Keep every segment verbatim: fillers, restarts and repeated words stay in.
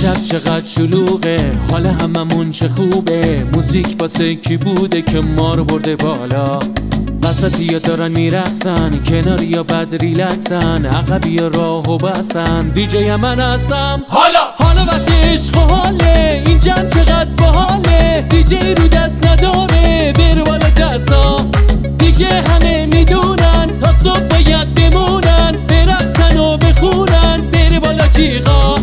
امشب چقدر شلوغه، حال هممون چه خوبه. موزیک واسه کی بوده که ما رو برده بالا؟ وسطی یا دارن میرقصن، کناری یا بد ریلکسن، عقبی یا راهو بسن. دیجی من هستم حالا حالا وقت عشق و حاله، این جمع چقدر باحاله. دیجی رو دست نداره، بره بالا دستا. دیگه همه میدونن تا صبح باید بمونن، برقصن و بخونن، بره بالا جیغا.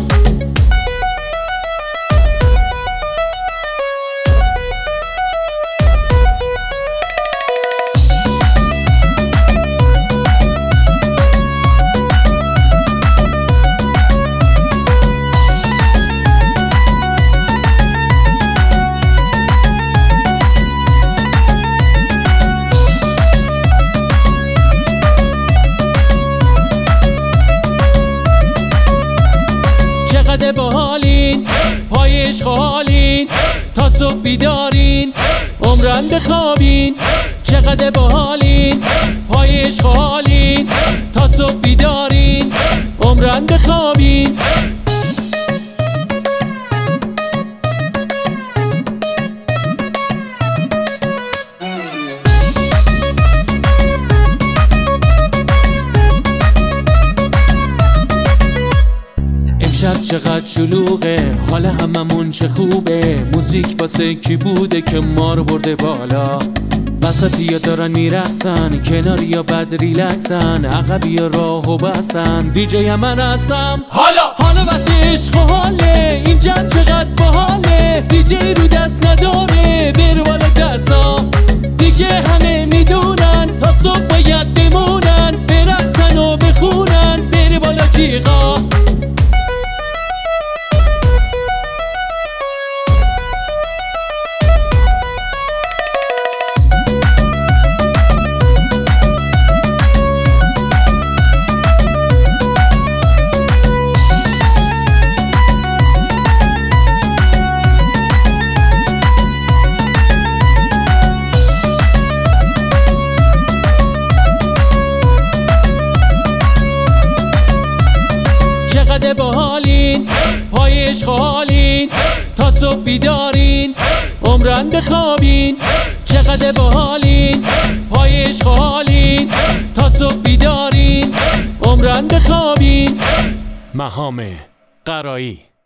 چقدر باحالین، پای عشق حالین، تا صبح بیدارین، عمرن بخوابین. چقدر باحالین، پای عشق حالین، تا صبح بیدارین، عمرن بخوابین. امشب چقدر شلوغه، حال هممون چه خوبه. موزیک واسه کی بوده که ما رو برده بالا؟ وسطی یا دارن میرقصن، کناری یا بد ریلکسن، عقبی یا راهو بسن. دیجی من هستم حالا حالا وقت عشق و حاله، این جمع چقدر باحاله. دیجی رو دست نداره، بره بالا دستا. دیگه همه میدونن تا صبح باید بمونن، برقصن و بخونن، بره بالا جیغا. چقدر باحالین، پای عشق حالین، تا صبح بیدارین، عمرن بخوابین. چقدر باحالین، پای عشق حالین، تا صبح بیدارین، عمرن بخوابین. مهام قرایی.